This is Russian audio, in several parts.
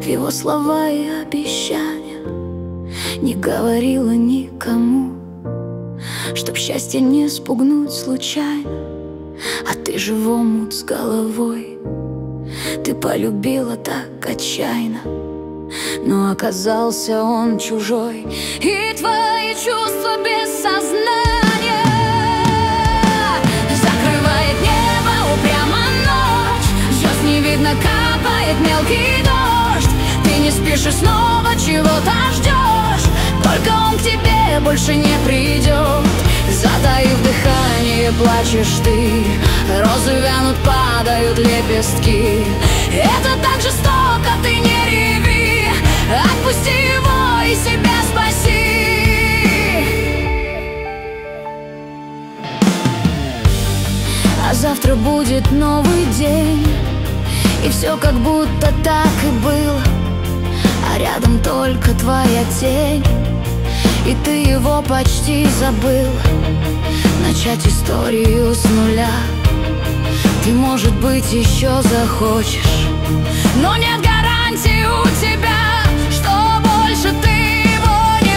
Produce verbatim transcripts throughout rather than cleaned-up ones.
в его слова и обещания. Не говорила никому, чтоб счастье не спугнуть случайно. А ты же в омут с головой, ты полюбила так отчаянно. Но оказался он чужой, и твои чувства без сознания. Закрывает небо упрямо ночь, звезд не видно, капает мелкий дождь. Ты не спишь и снова чего-то ждешь, только он к тебе больше не придет. Затаив дыхание, плачешь ты, розы вянут, падают лепестки. Это так жестоко, ты не реви, отпусти его и себя спаси. А завтра будет новый день, и все как будто так и было, а рядом только твоя тень. И ты его почти забыл. Начать историю с нуля ты, может быть, еще захочешь, но нет гарантии у тебя, что больше ты его не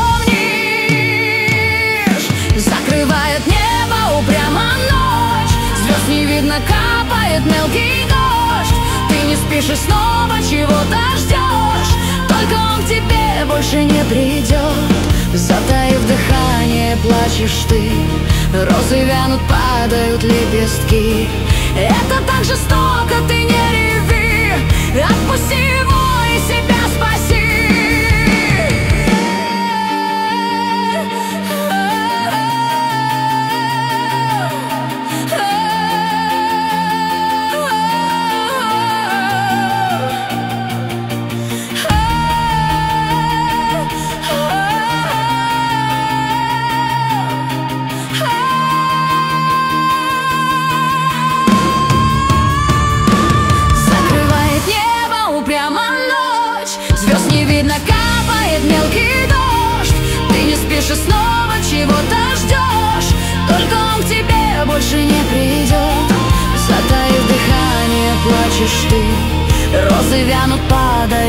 вспомнишь. Закрывает небо упрямо ночь, звезд не видно, капает мелкий дождь. Ты не спишь и снова чего-то ждешь, только он к тебе больше не придет. Затаив дыхание, плачешь ты, розы вянут, падают лепестки. Это так жестоко, ты не реви, отпусти его и себя спаси. Звезд не видно, капает мелкий дождь. Ты не спишь и снова чего-то ждешь, только он к тебе больше не придет. Затаив дыхание, плачешь ты, розы вянут, падают